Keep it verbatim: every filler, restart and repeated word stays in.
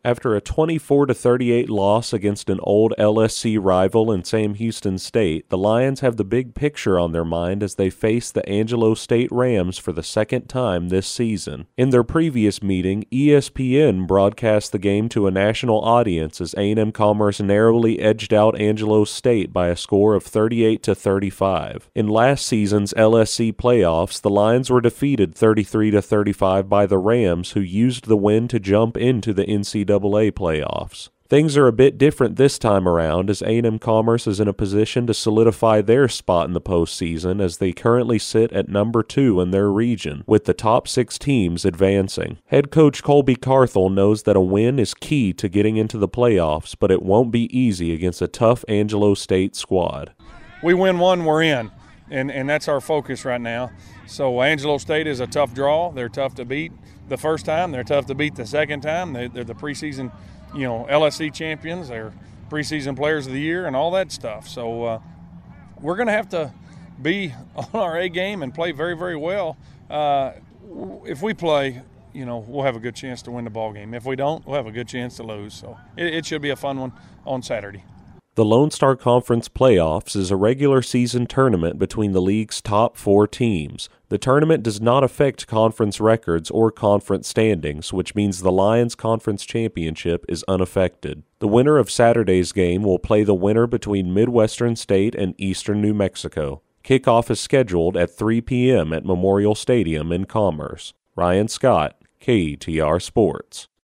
After a twenty-four to thirty-eight loss against an old L S C rival in Sam Houston State, the Lions have the big picture on their mind as they face the Angelo State Rams for the second time this season. In their previous meeting, E S P N broadcast the game to a national audience as A and M Commerce narrowly edged out Angelo State by a score of thirty-eight to thirty-five. In last season's L S C playoffs, the Lions were defeated thirty-three to thirty-five by the Rams, who used the win to jump into the N C double A playoffs. Things are a bit different this time around as A and M Commerce is in a position to solidify their spot in the postseason as they currently sit at number two in their region, with the top six teams advancing. Head coach Colby Carthel knows that a win is key to getting into the playoffs, but it won't be easy against a tough Angelo State squad. We win one, we're in, and, and that's our focus right now. So Angelo State is a tough draw. They're tough to beat the first time. They're tough to beat the second time. They, they're the preseason, you know, L S C champions. They're preseason players of the year and all that stuff. So uh, we're going to have to be on our A game and play very, very well. Uh, if we play, you know, we'll have a good chance to win the ball game. If we don't, we'll have a good chance to lose. So it, it should be a fun one on Saturday. The Lone Star Conference Playoffs is a regular season tournament between the league's top four teams. The tournament does not affect conference records or conference standings, which means the Lions Conference Championship is unaffected. The winner of Saturday's game will play the winner between Midwestern State and Eastern New Mexico. Kickoff is scheduled at three p.m. at Memorial Stadium in Commerce. Ryan Scott, K E T R Sports.